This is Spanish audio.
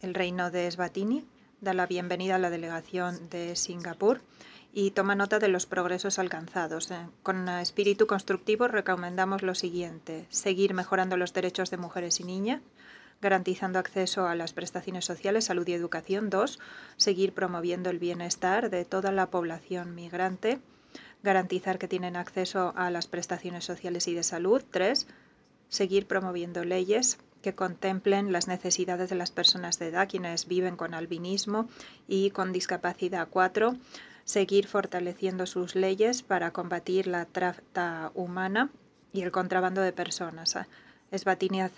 el Reino de Eswatini da la bienvenida a la delegación de Singapur y toma nota de los progresos alcanzados. Con espíritu constructivo recomendamos lo siguiente: seguir mejorando los derechos de mujeres y niñas, garantizando acceso a las prestaciones sociales, salud y educación. 2. Seguir promoviendo el bienestar de toda la población migrante, garantizar que tienen acceso a las prestaciones sociales y de salud. 3. Seguir promoviendo leyes que contemplen las necesidades de las personas de edad, quienes viven con albinismo y con discapacidad. 4. Seguir fortaleciendo sus leyes para combatir la trata humana y el contrabando de personas. Eswatini